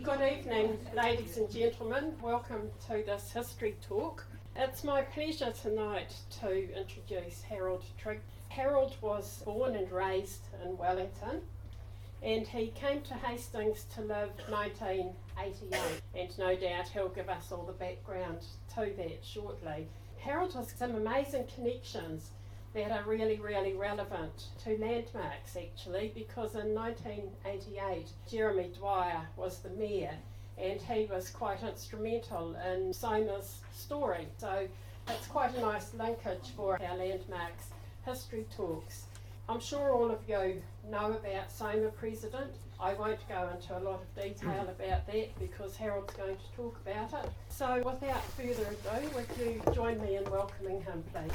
Good evening, ladies and gentlemen. Welcome to this history talk. It's my pleasure tonight to introduce Harold Trigg. Harold was born and raised in Wellington, and he came to Hastings to live 1988, and no doubt he'll give us all the background to that shortly. Harold has some amazing connections that are really relevant to landmarks actually, because in 1988 Jeremy Dwyer was the mayor and he was quite instrumental in Soma's story. So it's quite a nice linkage for our landmarks history talks. I'm sure all of you know about Soma President. I won't go into a lot of detail about that because Harold's going to talk about it. So without further ado, would you join me in welcoming him, please?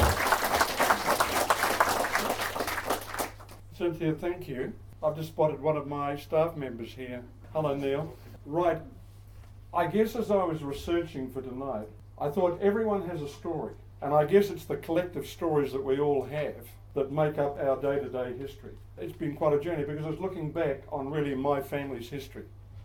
Cynthia, thank you. I've just spotted one of my staff members here. Hello, Neil. Right, I guess as I was researching for tonight, I thought everyone has a story. And I guess it's the collective stories that we all have that make up our day-to-day history. It's been quite a journey because I was looking back on really my family's history.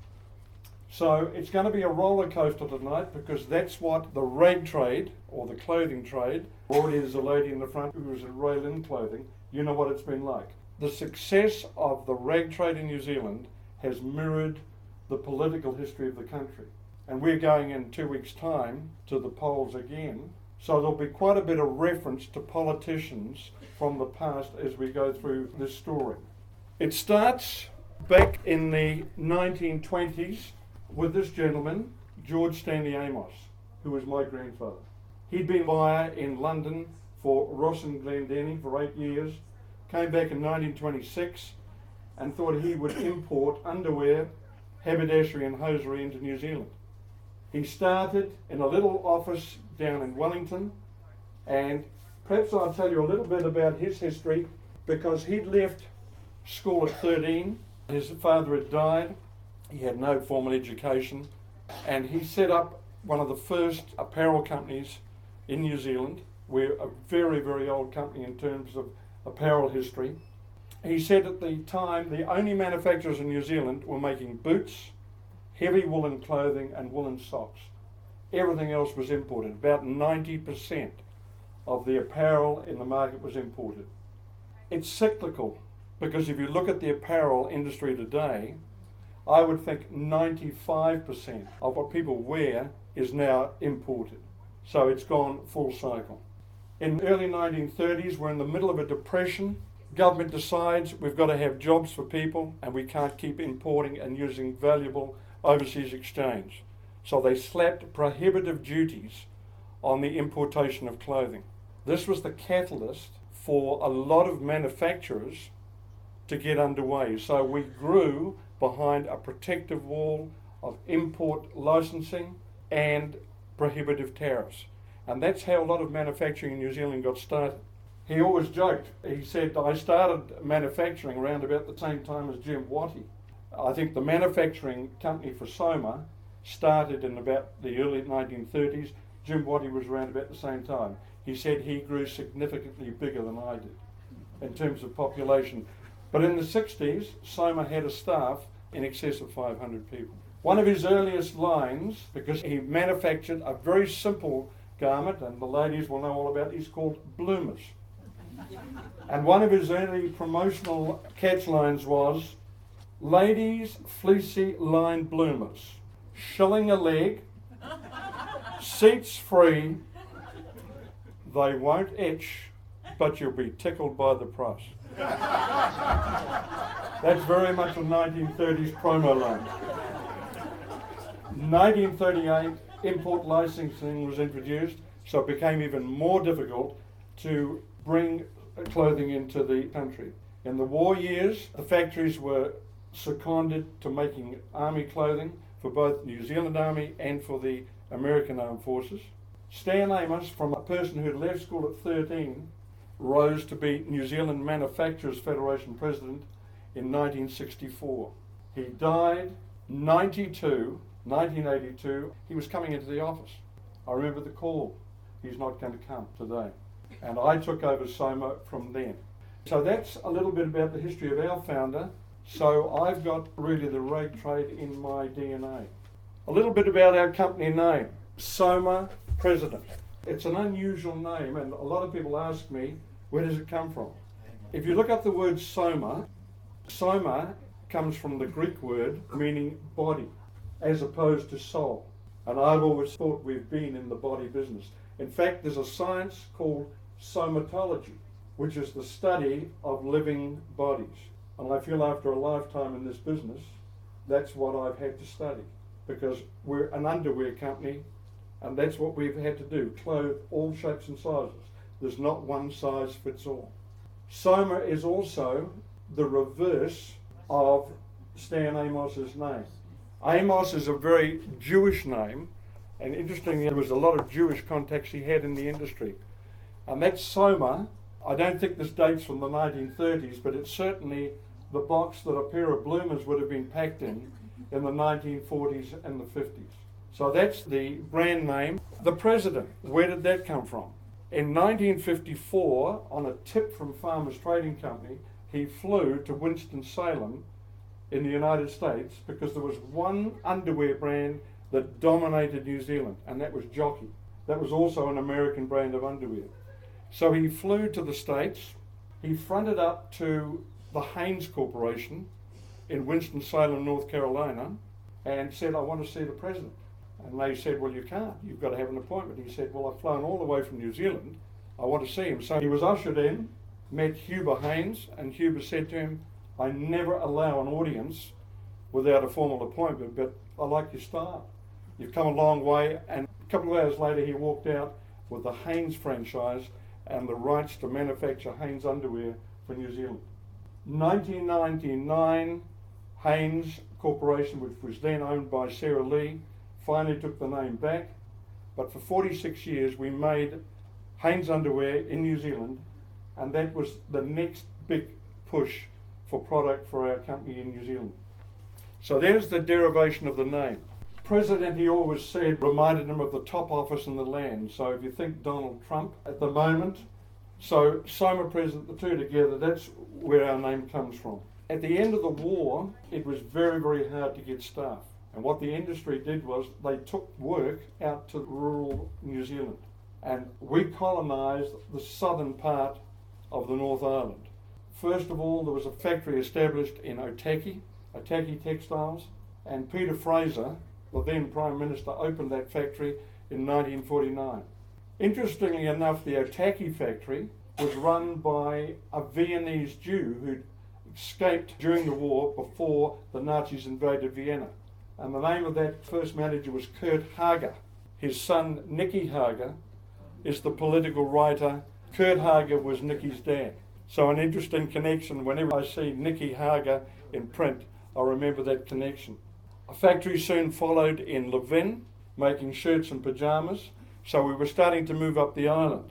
So it's going to be a roller coaster tonight because that's what the rag trade or the clothing trade, already there's a lady in the front who was in Raylin clothing, you know what it's been like. The success of the rag trade in New Zealand has mirrored the political history of the country. And we're going in 2 weeks' time to the polls again. So there'll be quite a bit of reference to politicians from the past as we go through this story. It starts back in the 1920s with this gentleman, George Stanley Amos, who was my grandfather. He'd been buyer in London for Ross and Glendinning for 8 years, came back in 1926 and thought he would import underwear, haberdashery and hosiery into New Zealand. He started in a little office down in Wellington, and perhaps I'll tell you a little bit about his history because he'd left school at 13. His father had died, he had no formal education, and he set up one of the first apparel companies in New Zealand. We're a very old company in terms of apparel history. He said at the time the only manufacturers in New Zealand were making boots, heavy woolen clothing and woolen socks. Everything else was imported. About 90% of the apparel in the market was imported. It's cyclical because if you look at the apparel industry today, I would think 95% of what people wear is now imported. So it's gone full cycle. In the early 1930s, we're in the middle of a depression. Government decides we've got to have jobs for people and we can't keep importing and using valuable overseas exchange. So they slapped prohibitive duties on the importation of clothing. This was the catalyst for a lot of manufacturers to get underway. So we grew behind a protective wall of import licensing and prohibitive tariffs. And that's how a lot of manufacturing in New Zealand got started. He always joked. He said, I started manufacturing around about the same time as Jim Wattie. I think the manufacturing company for Soma started in about the early 1930s. Jim Wattie was around about the same time. He said he grew significantly bigger than I did in terms of population. But in the 60s, Soma had a staff in excess of 500 people. One of his earliest lines, because he manufactured a very simple garment, and the ladies will know all about it, is called bloomers. And one of his early promotional catchlines was, ladies' fleecy lined bloomers, shilling a leg, seats free, they won't itch, but you'll be tickled by the price. That's very much a 1930s promo line. 1938, import licensing was introduced, so it became even more difficult to bring clothing into the country. In the war years, the factories were seconded to making army clothing for both New Zealand Army and for the American Armed Forces. Stan Amos, from a person who had left school at 13, rose to be New Zealand Manufacturers Federation President in 1964. He died 1982. He was coming into the office. I remember the call. He's not going to come today. And I took over Soma from then. So that's a little bit about the history of our founder. So I've got really the rag trade in my DNA. A little bit about our company name, Soma President. It's an unusual name, and a lot of people ask me, where does it come from? If you look up the word Soma, Soma comes from the Greek word meaning body, as opposed to soul. And I've always thought we've been in the body business. In fact, there's a science called somatology, which is the study of living bodies. And I feel after a lifetime in this business, that's what I've had to study, because we're an underwear company, and that's what we've had to do, clothe all shapes and sizes. There's not one size fits all. Soma is also the reverse of Stan Amos's name. Amos is a very Jewish name, and interestingly, there was a lot of Jewish contacts he had in the industry. And that Soma, I don't think this dates from the 1930s, but it's certainly the box that a pair of bloomers would have been packed in the 1940s and the 50s. So that's the brand name. The President, where did that come from? In 1954, on a tip from Farmers Trading Company, he flew to Winston-Salem in the United States because there was one underwear brand that dominated New Zealand, and that was Jockey. That was also an American brand of underwear. So he flew to the States. He fronted up to the Hanes Corporation in Winston-Salem, North Carolina, and said, I want to see the President. And they said, well, you can't. You've got to have an appointment. He said, well, I've flown all the way from New Zealand. I want to see him. So he was ushered in, met Huber Hanes, and Huber said to him, I never allow an audience without a formal appointment, but I like your style. You've come a long way. And a couple of hours later, he walked out with the Hanes franchise and the rights to manufacture Hanes underwear for New Zealand. 1999, Hanes Corporation, which was then owned by Sarah Lee, finally took the name back. But for 46 years, we made Hanes underwear in New Zealand, and that was the next big push for product for our company in New Zealand. So there's the derivation of the name. President, he always said, reminded him of the top office in the land. So if you think Donald Trump at the moment, so Soma President, the two together, that's where our name comes from. At the end of the war, it was very, very hard to get staff. And what the industry did was they took work out to rural New Zealand. And we colonised the southern part of the North Island. First of all, there was a factory established in Otaki Textiles, and Peter Fraser, the then Prime Minister, opened that factory in 1949. Interestingly enough, the Otaki factory was run by a Viennese Jew who'd escaped during the war before the Nazis invaded Vienna. And the name of that first manager was Kurt Hager. His son, Nicky Hager, is the political writer. Kurt Hager was Nicky's dad. So an interesting connection. Whenever I see Nicky Hager in print, I remember that connection. A factory soon followed in Levin, making shirts and pyjamas. So we were starting to move up the island.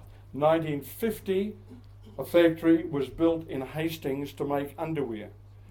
1950, a factory was built in Hastings to make underwear,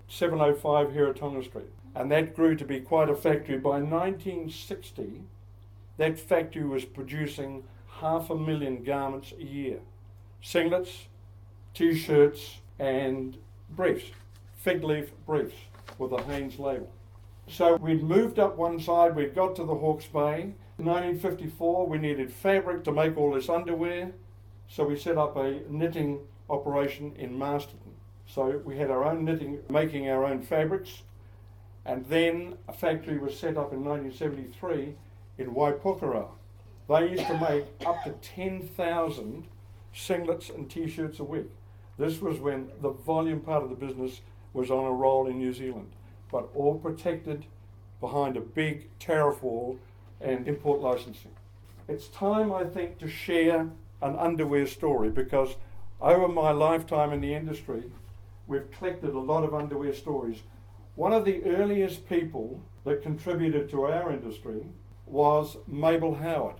705 Heratonga Street. And that grew to be quite a factory. By 1960, that factory was producing 500,000 garments a year. Singlets, T-shirts and briefs, fig leaf briefs with a Hanes label. So we'd moved up one side, we'd got to the Hawke's Bay. In 1954, we needed fabric to make all this underwear, so we set up a knitting operation in Masterton. So we had our own knitting, making our own fabrics, and then a factory was set up in 1973 in Waipokara. They used to make up to 10,000 singlets and T-shirts a week. This was when the volume part of the business was on a roll in New Zealand, but all protected behind a big tariff wall and import licensing. It's time, I think, to share an underwear story, because over my lifetime in the industry, we've collected a lot of underwear stories. One of the earliest people that contributed to our industry was Mabel Howard.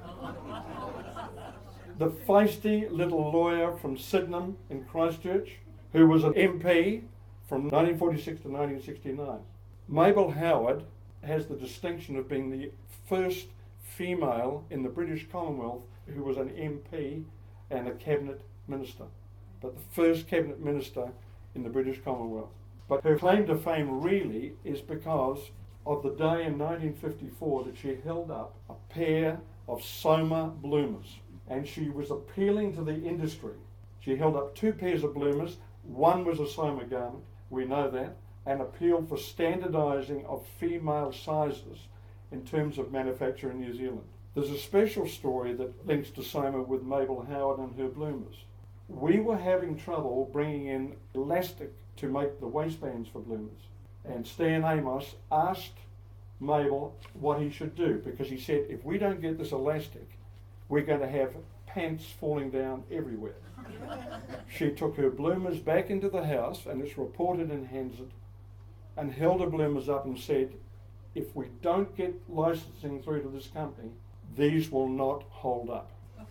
The feisty little lawyer from Sydenham in Christchurch, who was an MP from 1946 to 1969. Mabel Howard has the distinction of being the first female in the British Commonwealth who was an MP and a cabinet minister, but the first cabinet minister in the British Commonwealth. But her claim to fame really is because of the day in 1954 that she held up a pair of Soma bloomers, and she was appealing to the industry. She held up 2 pairs of bloomers. One was a Soma garment, we know that, and appealed for standardising of female sizes in terms of manufacture in New Zealand. There's a special story that links to Soma with Mabel Howard and her bloomers. We were having trouble bringing in elastic to make the waistbands for bloomers, and Stan Amos asked Mabel what he should do, because he said, if we don't get this elastic, we're going to have pants falling down everywhere. She took her bloomers back into the house, and it's reported in Hansard, and held her bloomers up and said, if we don't get licensing through to this company, these will not hold up.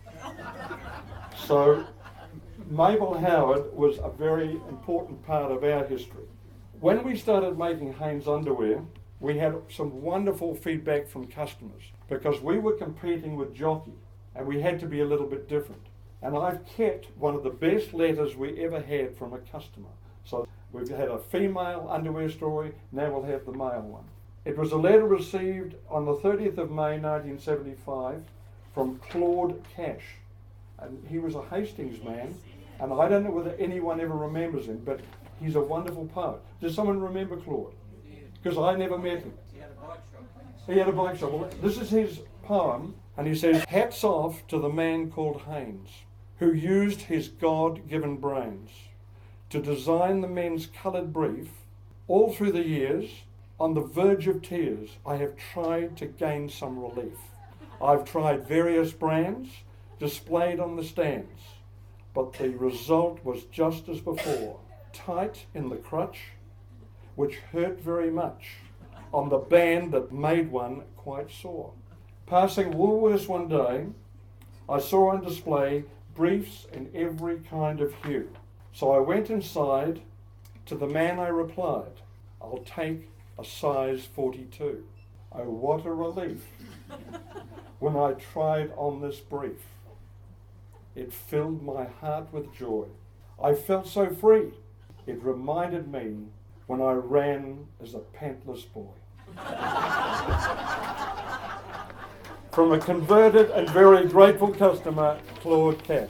So Mabel Howard was a very important part of our history. When we started making Hanes underwear, we had some wonderful feedback from customers, because we were competing with Jockey and we had to be a little bit different. And I've kept one of the best letters we ever had from a customer. So we've had a female underwear story, now we'll have the male one. It was a letter received on the 30th of May 1975 from Claude Cash. And he was a Hastings man, and I don't know whether anyone ever remembers him, but he's a wonderful poet. Does someone remember Claude? Because I never met him. He had a bike shop. Well, this is his poem, and he says, hats off to the man called Haines, who used his God-given brains to design the men's coloured brief. All through the years, on the verge of tears, I have tried to gain some relief. I've tried various brands displayed on the stands, but the result was just as before, tight in the crutch, which hurt very much on the band that made one quite sore. Passing Woolworths one day, I saw on display briefs in every kind of hue. So I went inside. To the man I replied, I'll take a size 42. Oh, what a relief when I tried on this brief. It filled my heart with joy. I felt so free. It reminded me when I ran as a pantless boy. From a converted and very grateful customer, Claude Cash.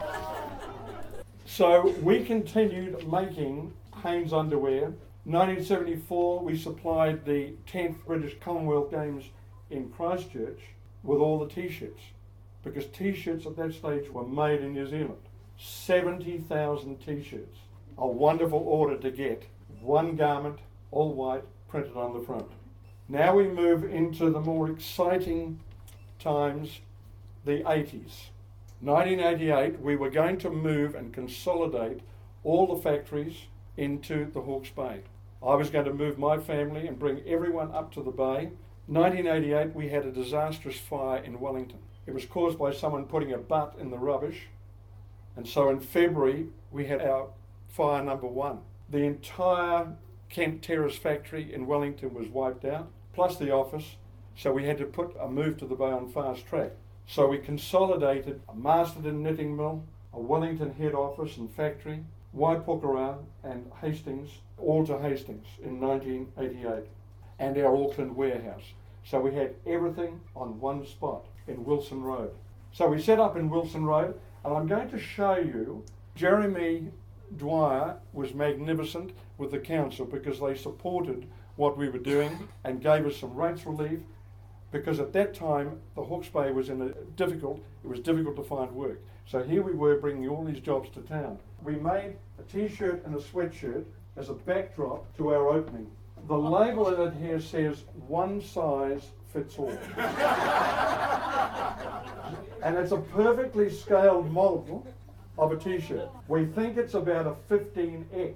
So we continued making Hanes underwear. 1974, we supplied the 10th British Commonwealth Games in Christchurch with all the t-shirts, because t-shirts at that stage were made in New Zealand. 70,000 t-shirts. A wonderful order to get. One garment, all white, printed on the front. Now we move into the more exciting times, the 80s. 1988, we were going to move and consolidate all the factories into the Hawke's Bay. I was going to move my family and bring everyone up to the bay. 1988, we had a disastrous fire in Wellington. It was caused by someone putting a butt in the rubbish. And so in February, we had our fire number 1. The entire Kent Terrace factory in Wellington was wiped out, plus the office. So we had to put a move to the bay on fast track. So we consolidated a Masterton knitting mill, a Wellington head office and factory, Waipukurau and Hastings, all to Hastings in 1988, and our Auckland warehouse. So we had everything on one spot in Wilson Road. So we set up in Wilson Road, and I'm going to show you, Jeremy Dwyer was magnificent with the council because they supported what we were doing and gave us some rates relief, because at that time the Hawke's Bay was it was difficult to find work. So here we were bringing all these jobs to town. We made a t-shirt and a sweatshirt as a backdrop to our opening. The label in it here says, one size fits all. And it's a perfectly scaled model of a t-shirt. We think it's about a 15X.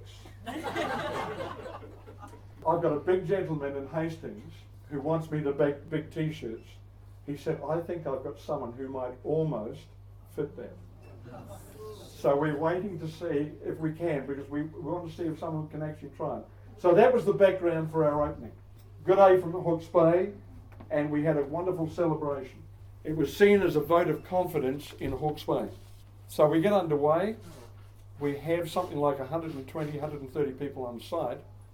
I've got a big gentleman in Hastings who wants me to make big t-shirts. He said, I think I've got someone who might almost fit that. So we're waiting to see if we can, because we want to see if someone can actually try it. So that was the background for our opening. Good day from Hawke's Bay, and we had a wonderful celebration. It was seen as a vote of confidence in Hawke's Bay. So we get underway. We have something like 120, 130 people on site.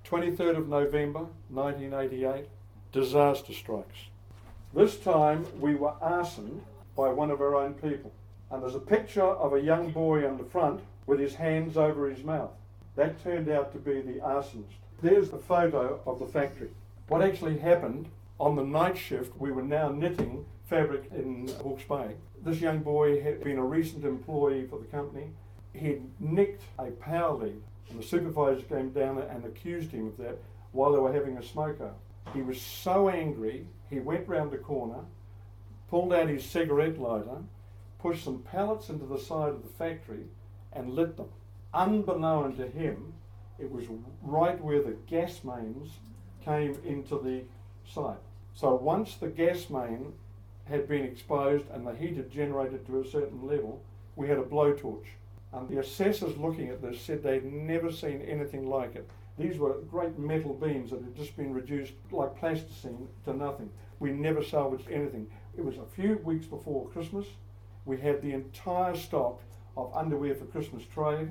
23rd of November 1988, disaster strikes. This time we were arsoned by one of our own people. And there's a picture of a young boy on the front with his hands over his mouth. That turned out to be the arsonist. There's the photo of the factory. What actually happened, on the night shift, we were now knitting fabric in Hawke's Bay. This young boy had been a recent employee for the company. He'd nicked a power lead, and the supervisor came down and accused him of that while they were having a smoke out. He was so angry, he went round the corner, pulled out his cigarette lighter, pushed some pallets into the side of the factory and lit them. Unbeknown to him, it was right where the gas mains came into the site. So once the gas main had been exposed and the heat had generated to a certain level, we had a blowtorch. And the assessors looking at this said they'd never seen anything like it. These were great metal beams that had just been reduced like plasticine to nothing. We never salvaged anything. It was a few weeks before Christmas. We had the entire stock of underwear for Christmas trade,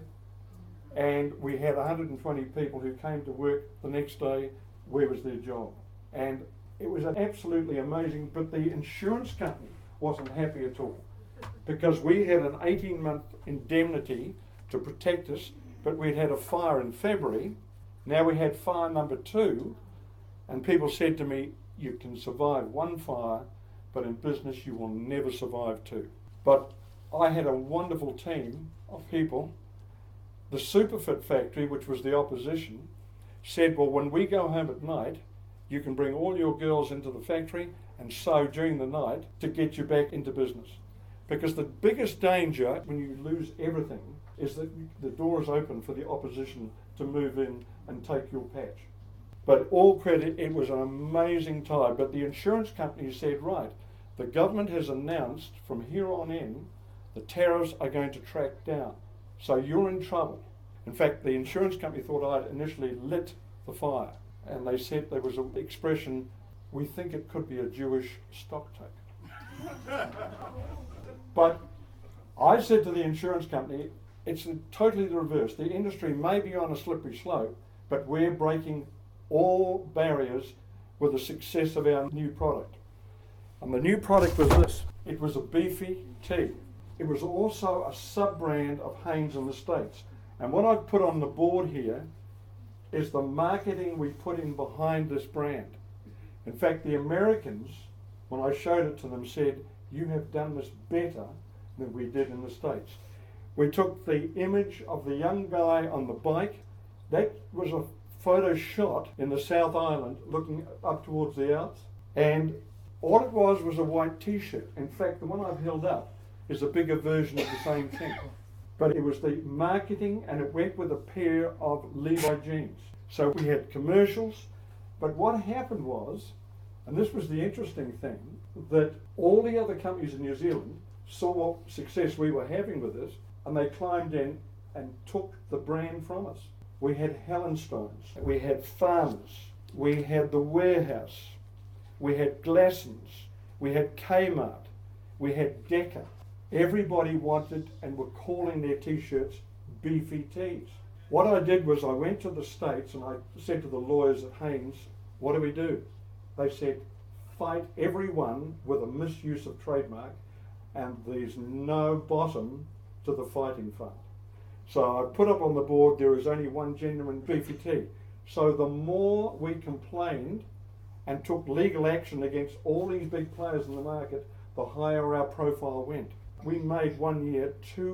and we had 120 people who came to work the next day. Where was their job? And it was absolutely amazing, but the insurance company wasn't happy at all, because we had an 18-month indemnity to protect us, but we'd had a fire in February. Now we had fire number 2, and people said to me, you can survive one fire, but in business you will never survive 2. But I had a wonderful team of people. The Superfit factory, which was the opposition, said, well, when we go home at night, you can bring all your girls into the factory and sew during the night to get you back into business. Because the biggest danger when you lose everything is that the door is open for the opposition to move in and take your patch. But all credit, it was an amazing time. But the insurance company said, right, the government has announced from here on in, the tariffs are going to track down. So you're in trouble. In fact, the insurance company thought I'd initially lit the fire. And they said there was an expression, we think it could be a Jewish stock take. But I said to the insurance company, it's totally the reverse. The industry may be on a slippery slope, but we're breaking all barriers with the success of our new product. And the new product was this. It was a beefy tee. It was also a sub-brand of Hanes in the States. And what I've put on the board here is the marketing we put in behind this brand. In fact, the Americans, when I showed it to them, said, you have done this better than we did in the States. We took the image of the young guy on the bike. That was a photo shot in the South Island looking up towards the Alps. And all it was a white t-shirt. In fact, the one I've held up is a bigger version of the same thing. But it was the marketing, and it went with a pair of Levi jeans. So we had commercials, but what happened was, and this was the interesting thing, that all the other companies in New Zealand saw what success we were having with this, and they climbed in and took the brand from us. We had Hallenstones, we had Farmers, we had The Warehouse, we had Glassons, we had Kmart, we had Decca. Everybody wanted and were calling their t-shirts beefy tees. What I did was I went to the States and I said to the lawyers at Hanes, what do we do? They said, fight everyone with a misuse of trademark, and there's no bottom to the fighting fund. So I put up on the board, there is only one genuine beefy tee. So the more we complained and took legal action against all these big players in the market, the higher our profile went. We made one year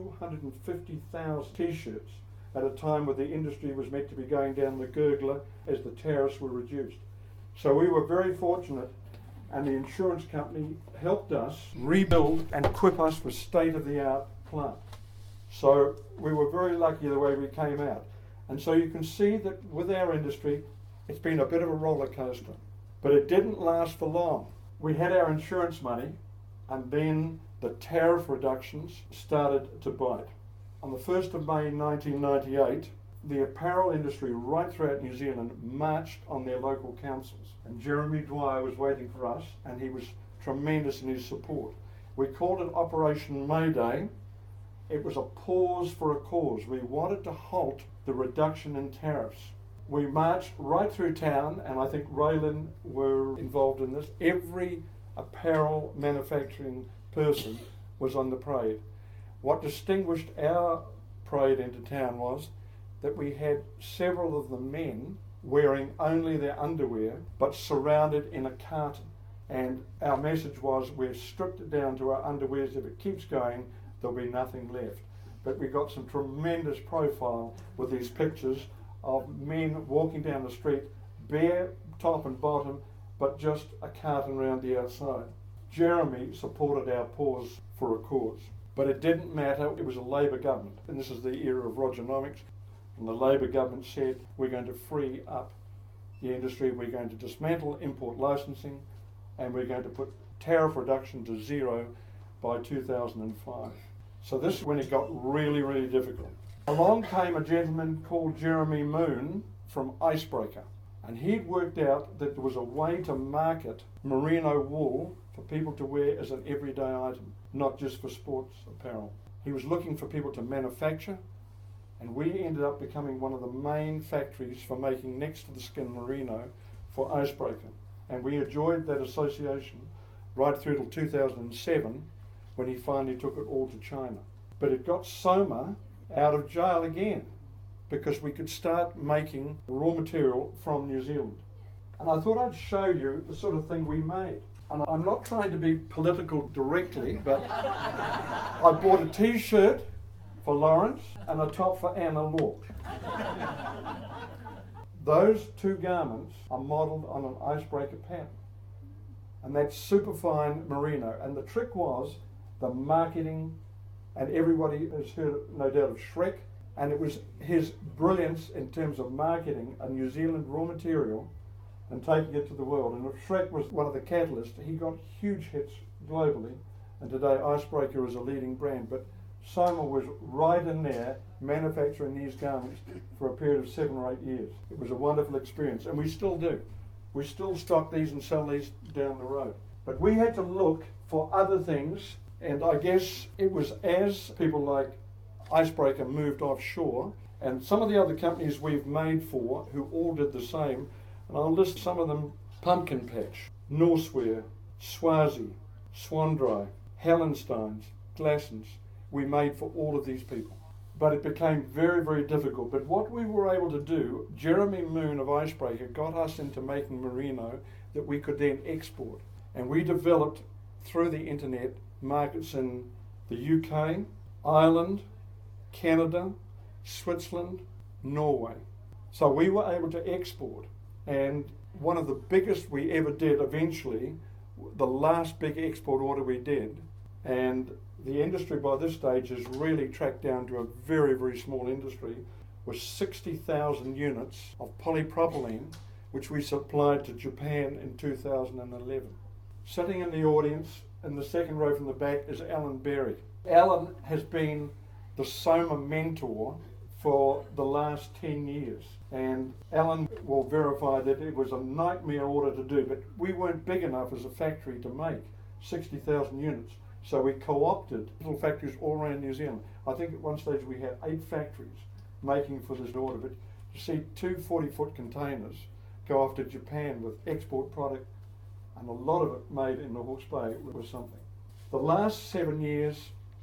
250,000 t-shirts at a time where the industry was meant to be going down the gurgler as the tariffs were reduced. So we were very fortunate, and the insurance company helped us rebuild and equip us with state-of-the-art plant. So we were very lucky the way we came out. And so you can see that with our industry, it's been a bit of a roller coaster. But it didn't last for long. We had our insurance money, and then the tariff reductions started to bite. On the 1st of May 1998, the apparel industry right throughout New Zealand marched on their local councils. And Jeremy Dwyer was waiting for us, and he was tremendous in his support. We called it Operation Mayday. It was a pause for a cause. We wanted to halt the reduction in tariffs. We marched right through town, and I think Raylan were involved in this. Every apparel manufacturing person was on the parade. What distinguished our parade into town was that we had several of the men wearing only their underwear, but surrounded in a carton. And our message was, we're stripped it down to our underwears. If it keeps going, there'll be nothing left. But we got some tremendous profile with these pictures of men walking down the street, bare top and bottom, but just a carton around the outside. Jeremy supported our pause for a cause, but it didn't matter. It was a Labor government, and this is the era of Rogernomics, and the Labor government said, we're going to free up the industry, we're going to dismantle import licensing, and we're going to put tariff reduction to zero by 2005. So this is when it got really, really difficult. Along came a gentleman called Jeremy Moon from Icebreaker, and he'd worked out that there was a way to market merino wool for people to wear as an everyday item, not just for sports apparel. He was looking for people to manufacture, and we ended up becoming one of the main factories for making next to the skin merino for Icebreaker. And we enjoyed that association right through till 2007, when he finally took it all to China. But it got Soma out of jail again, because we could start making raw material from New Zealand. And I thought I'd show you the sort of thing we made. And I'm not trying to be political directly, but I bought a t-shirt for Lawrence and a top for Anna Lork. Those two garments are modelled on an Icebreaker pattern. And that's superfine merino. And the trick was the marketing, and everybody has heard, no doubt, of Shrek, and it was his brilliance in terms of marketing a New Zealand raw material and taking it to the world. And if Shrek was one of the catalysts, he got huge hits globally, and today Icebreaker is a leading brand. But Soma was right in there manufacturing these garments for a period of 7 or 8 years. It was a wonderful experience, and we still do. We still stock these and sell these down the road. But we had to look for other things, and I guess it was as people like Icebreaker moved offshore, and some of the other companies we've made for who all did the same, and I'll list some of them: Pumpkin Patch, Norsewear, Swazi, Swandry, Hallensteins, Glassons. We made for all of these people. But it became very, very difficult. But what we were able to do, Jeremy Moon of Icebreaker got us into making merino that we could then export. And we developed, through the internet, markets in the UK, Ireland, Canada, Switzerland, Norway. So we were able to export. And one of the biggest we ever did eventually, the last big export order we did, and the industry by this stage has really tracked down to a very, very small industry, was 60,000 units of polypropylene, which we supplied to Japan in 2011. Sitting in the audience in the second row from the back is Alan Berry. Alan has been the Soma mentor for the last 10 years. And Alan will verify that it was a nightmare order to do, but we weren't big enough as a factory to make 60,000 units. So we co-opted little factories all around New Zealand. I think at one stage we had 8 factories making for this order, but you see 2 40-foot containers go off to Japan with export product, and a lot of it made in the Hawke's Bay was something. The last 7 years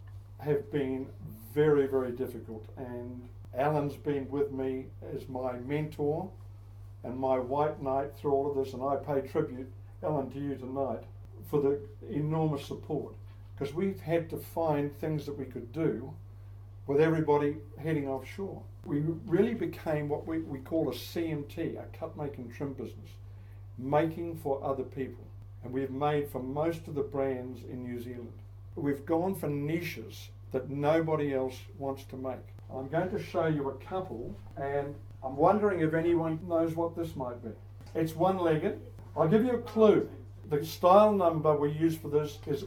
have been very, very difficult, and Alan's been with me as my mentor and my white knight through all of this, and I pay tribute, Alan, to you tonight for the enormous support, because we've had to find things that we could do with everybody heading offshore. We really became what we call a CMT, a cut, make and trim business, making for other people. And we've made for most of the brands in New Zealand. We've gone for niches that nobody else wants to make. I'm going to show you a couple, and I'm wondering if anyone knows what this might be. It's one-legged. I'll give you a clue. The style number we use for this is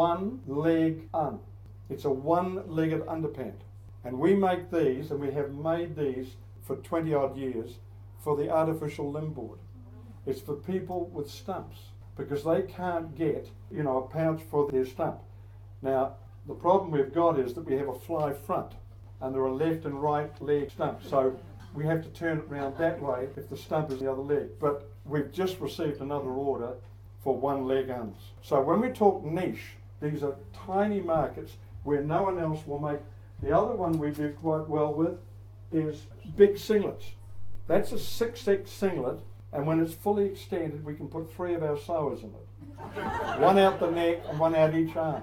1 leg un. It's a one-legged underpant. And we make these, and we have made these for 20 odd years for the artificial limb board. It's for people with stumps, because they can't get, a pouch for their stump. Now, the problem we've got is that we have a fly front, and there are left and right leg stumps. So we have to turn it round that way if the stump is the other leg. But we've just received another order for one leg uns. So when we talk niche, these are tiny markets where no one else will make. The other one we do quite well with is big singlets. That's a 6X singlet, and when it's fully extended, we can put 3 of our sewers in it. One out the neck and one out each arm.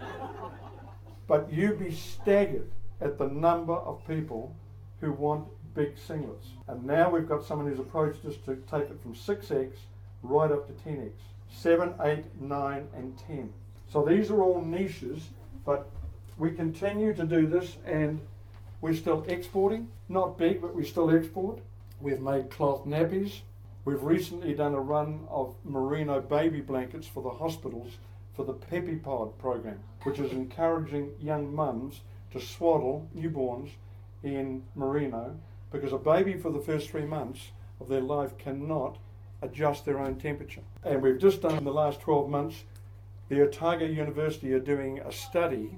But you'd be staggered at the number of people who want big singlets. And now we've got someone who's approached us to take it from 6X right up to 10X. 7, 8, 9 and 10. So these are all niches, but we continue to do this and we're still exporting. Not big, but we still export. We've made cloth nappies. We've recently done a run of merino baby blankets for the hospitals for the PepiPod program, which is encouraging young mums to swaddle newborns in merino, because a baby for the first 3 months of their life cannot adjust their own temperature. And we've just done in the last 12 months, the Otago University are doing a study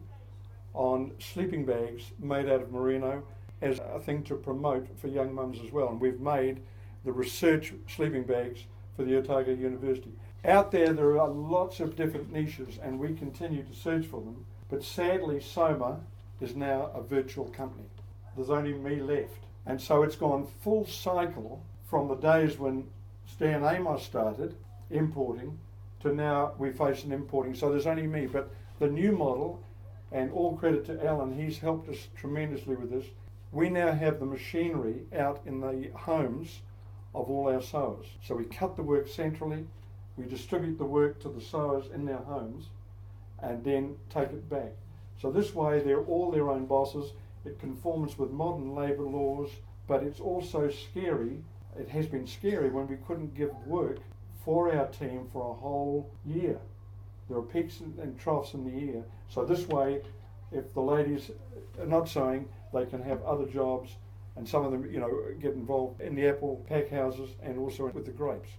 on sleeping bags made out of merino as a thing to promote for young mums as well. And we've made the research sleeping bags for the Otago University. Out there are lots of different niches and we continue to search for them, but sadly Soma is now a virtual company. There's only me left. And so it's gone full cycle from the days when Stan Amos started importing to now we face an importing. So there's only me, but the new model, and all credit to Alan, he's helped us tremendously with this. We now have the machinery out in the homes of all our sewers. So we cut the work centrally, we distribute the work to the sewers in their homes, and then take it back. So this way they're all their own bosses. It conforms with modern labour laws, but it's also scary. It has been scary when we couldn't give work for our team for a whole year. There are peaks and troughs in the year. So this way, if the ladies are not sewing, they can have other jobs, and some of them, get involved in the apple pack houses and also with the grapes.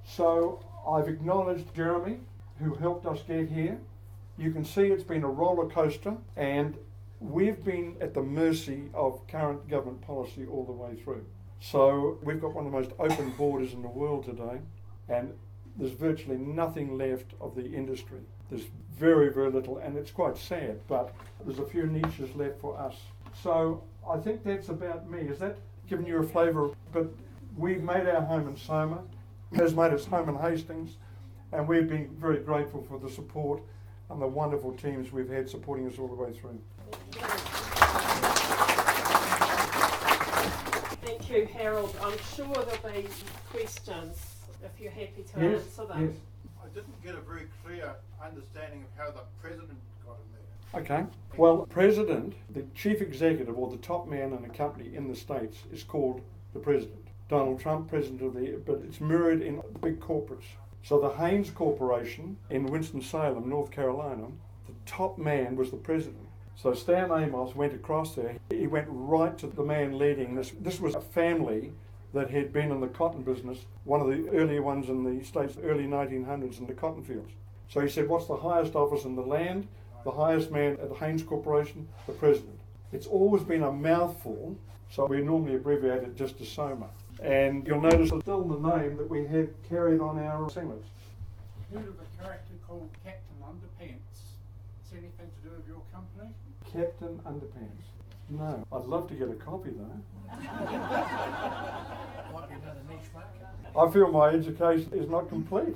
So I've acknowledged Jeremy, who helped us get here. You can see it's been a roller coaster, and we've been at the mercy of current government policy all the way through. So we've got one of the most open borders in the world today, and there's virtually nothing left of the industry. There's very, very little, and it's quite sad, but there's a few niches left for us. So I think that's about me. Has that given you a flavour? But we've made our home in Soma, has made its home in Hastings, and we've been very grateful for the support and the wonderful teams we've had supporting us all the way through. Thank you, Harold. I'm sure there'll be questions if you're happy to answer them. Yes. I didn't get a very clear understanding of how the president got in there. Okay. Well, president, the chief executive or the top man in a company in the States is called the president. Donald Trump, president of but it's mirrored in big corporates. So the Haynes Corporation in Winston-Salem, North Carolina, the top man was the president. So Stan Amos went across there. He went right to the man leading this. This was a family that had been in the cotton business, one of the earlier ones in the States, early 1900s in the cotton fields. So he said, what's the highest office in the land? The highest man at the Haynes Corporation, the president. It's always been a mouthful, so we normally abbreviate it just to SOMA. And you'll notice it's still the name that we have carried on our singlets. Heard of a character called Captain Underpants? Is anything to do with your company? Captain Underpants. No. I'd love to get a copy though. Might be another niche market. I feel my education is not complete.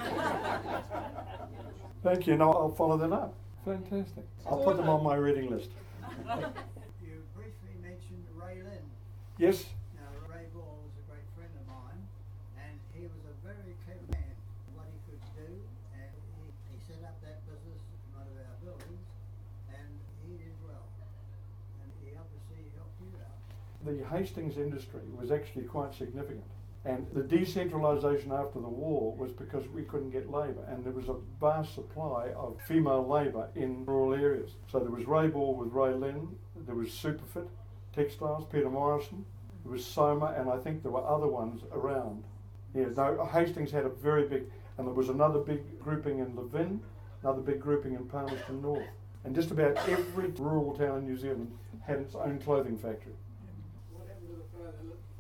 Thank you. No, I'll follow that up. Fantastic. I'll put them on my reading list. You briefly mentioned Ray Lynn. Yes? Now, Ray Ball was a great friend of mine, and he was a very clever man. What he could do, and he set up that business in one of our buildings, and he did well. And he obviously helped you out. The Hastings industry was actually quite significant. And the decentralisation after the war was because we couldn't get labour, and there was a vast supply of female labour in rural areas. So there was Ray Ball with Ray Lynn, there was Superfit Textiles, Peter Morrison, there was Soma, and I think there were other ones around. Yeah, no, Hastings had a very big, and there was another big grouping in Levin, another big grouping in Palmerston North. And just about every rural town in New Zealand had its own clothing factory. What happened to the fellow that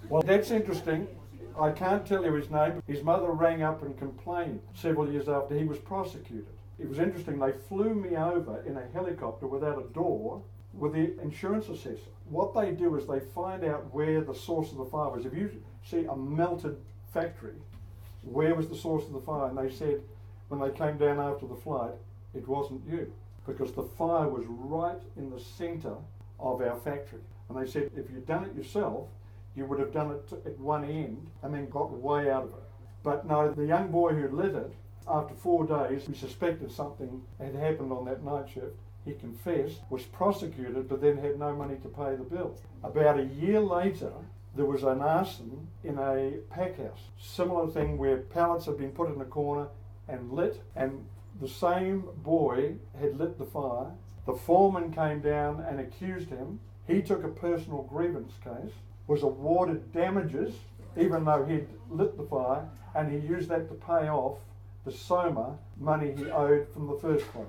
Well, that's interesting. I can't tell you his name. His mother rang up and complained several years after he was prosecuted. It was interesting. They flew me over in a helicopter without a door with the insurance assessor. What they do is they find out where the source of the fire was. If you see a melted factory, where was the source of the fire? And they said when they came down after the flight, it wasn't you, because the fire was right in the centre of our factory. And they said if you'd done it yourself, you would have done it at one end and then got way out of it. But no, the young boy who lit it, after 4 days, he suspected something had happened on that night shift. He confessed, was prosecuted, but then had no money to pay the bill. About a year later, there was an arson in a pack house. Similar thing where pallets had been put in a corner and lit, and the same boy had lit the fire. The foreman came down and accused him. He took a personal grievance case, was awarded damages, even though he'd lit the fire, and he used that to pay off the SOMA money he owed from the first fire.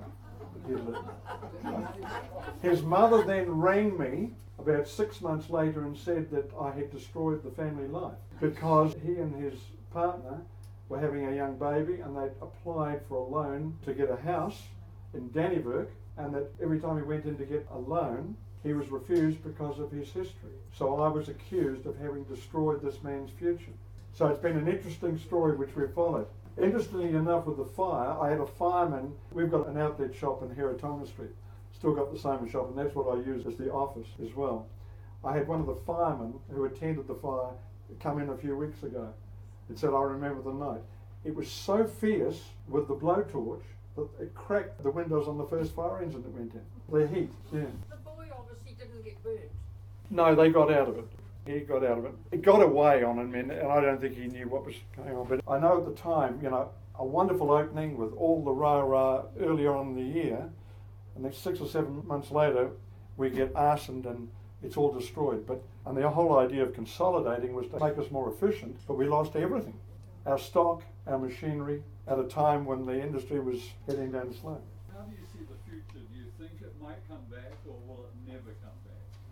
His mother then rang me about 6 months later and said that I had destroyed the family life because he and his partner were having a young baby and they'd applied for a loan to get a house in Dannevirke, and that every time he went in to get a loan, he was refused because of his history. So I was accused of having destroyed this man's future. So it's been an interesting story which we've followed. Interestingly enough, with the fire, I had a fireman. We've got an outlet shop in Heretonia Street. Still got the same shop, and that's what I use as the office as well. I had one of the firemen who attended the fire come in a few weeks ago and said, I remember the night. It was so fierce with the blowtorch that it cracked the windows on the first fire engine that went in. The heat, yeah. The boy obviously didn't get burnt. No, they got out of it. He got out of it. It got away on him, and I don't think he knew what was going on. But I know at the time, a wonderful opening with all the rah-rah earlier on in the year, and then 6 or 7 months later, we get arsoned and it's all destroyed. And the whole idea of consolidating was to make us more efficient, but we lost everything. Our stock, our machinery, at a time when the industry was heading down slow. How do you see the future? Do you think it might come back, or will it never come back?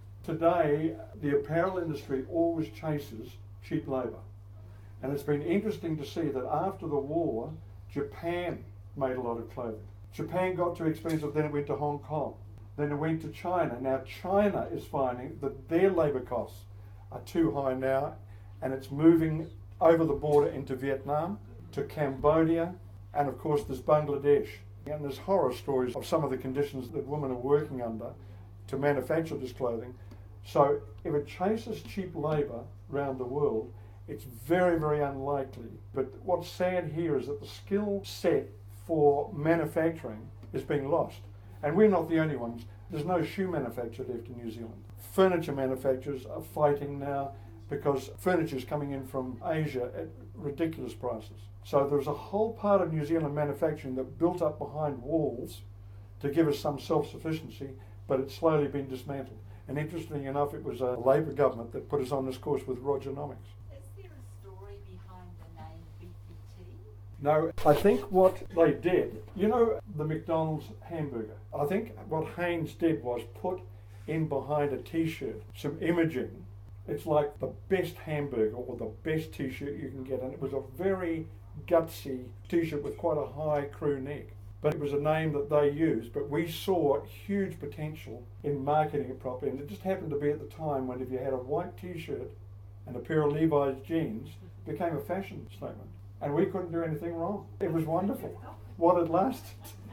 Today, the apparel industry always chases cheap labour. And it's been interesting to see that after the war, Japan made a lot of clothing. Japan got too expensive, then it went to Hong Kong. Then it went to China. Now China is finding that their labour costs are too high now, and it's moving over the border into Vietnam, to Cambodia, and of course there's Bangladesh. And there's horror stories of some of the conditions that women are working under to manufacture this clothing. So if it chases cheap labour around the world, it's very, very unlikely. But what's sad here is that the skill set for manufacturing is being lost. And we're not the only ones. There's no shoe manufacturer left in New Zealand. Furniture manufacturers are fighting now because furniture is coming in from Asia at ridiculous prices. So there's a whole part of New Zealand manufacturing that built up behind walls to give us some self-sufficiency, but it's slowly been dismantled. And interestingly enough, it was a Labor government that put us on this course with Rogernomics. Is there a story behind the name BPT? No, I think what they did, the McDonald's hamburger, I think what Haynes did was put in behind a t-shirt some imaging. It's like the best hamburger or the best t-shirt you can get, and it was a very gutsy t-shirt with quite a high crew neck. But it was a name that they used, but we saw huge potential in marketing it properly, and it just happened to be at the time when if you had a white t-shirt and a pair of Levi's jeans, it became a fashion statement. And we couldn't do anything wrong. It was wonderful. What it lasted.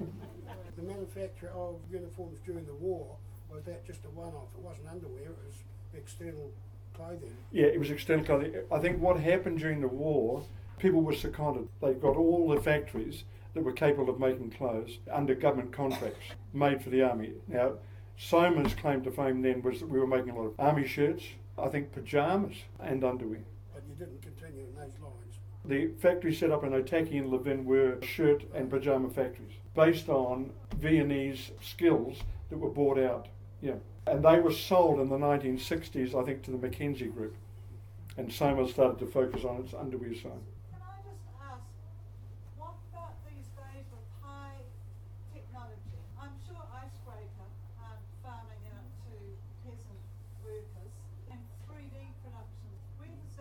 The manufacture of uniforms during the war, was that just a one-off? It wasn't underwear, it was external clothing. Yeah, it was external clothing. I think what happened during the war, people were seconded. They got all the factories that were capable of making clothes under government contracts made for the army. Now, Soma's claim to fame then was that we were making a lot of army shirts, I think pyjamas and underwear. But you didn't continue in those lines. The factories set up in Otaki and Levin were shirt and pyjama factories based on Viennese skills that were bought out. Yeah. And they were sold in the 1960s, I think, to the McKinsey Group. And Soma started to focus on its underwear side. Can I just ask, what about these days with high technology? I'm sure icebreaker aren't farming out to peasant workers, and 3D production. Where does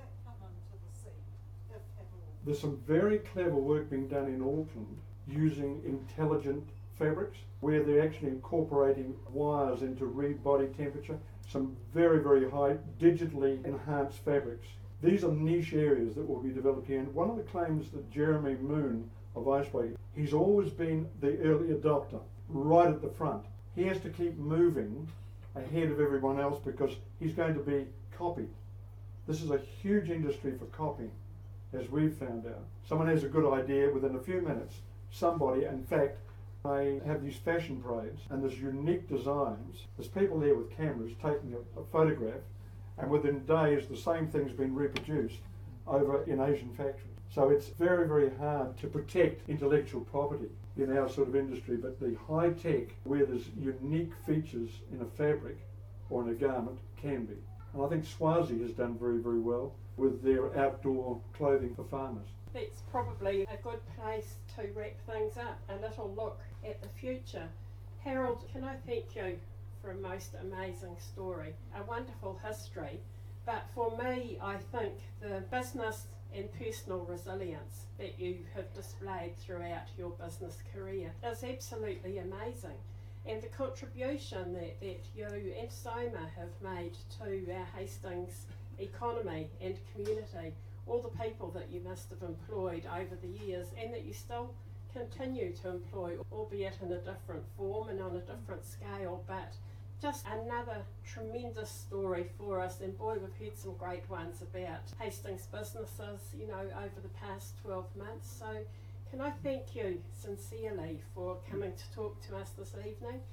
There's some very clever work being done in Auckland using intelligent fabrics where they're actually incorporating wires into read body temperature, some very, very high digitally enhanced fabrics. These are niche areas that will be developed here, and one of the claims that Jeremy Moon of Icebreaker, he's always been the early adopter, right at the front. He has to keep moving ahead of everyone else because he's going to be copied. This is a huge industry for copying, as we've found out. Someone has a good idea, within a few minutes, somebody, in fact, they have these fashion parades and there's unique designs. There's people there with cameras taking a photograph, and within days the same thing's been reproduced over in Asian factories. So it's very, very hard to protect intellectual property in our sort of industry, but the high tech, where there's unique features in a fabric or in a garment, can be. And I think Swazi has done very, very well with their outdoor clothing for farmers. That's probably a good place to wrap things up, a little look at the future. Harold, can I thank you for a most amazing story, a wonderful history, but for me I think the business and personal resilience that you have displayed throughout your business career is absolutely amazing, and the contribution that you and Soma have made to our Hastings economy and community, all the people that you must have employed over the years and that you still continue to employ, albeit in a different form and on a different scale, but just another tremendous story for us. And boy, we've heard some great ones about Hastings businesses, you know, over the past 12 months. So can I thank you sincerely for coming to talk to us this evening?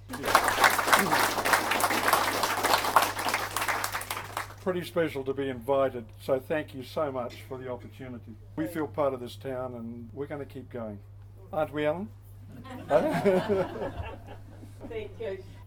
Pretty special to be invited, so thank you so much for the opportunity. We feel part of this town and we're going to keep going. Aren't we, Alan? Thank you.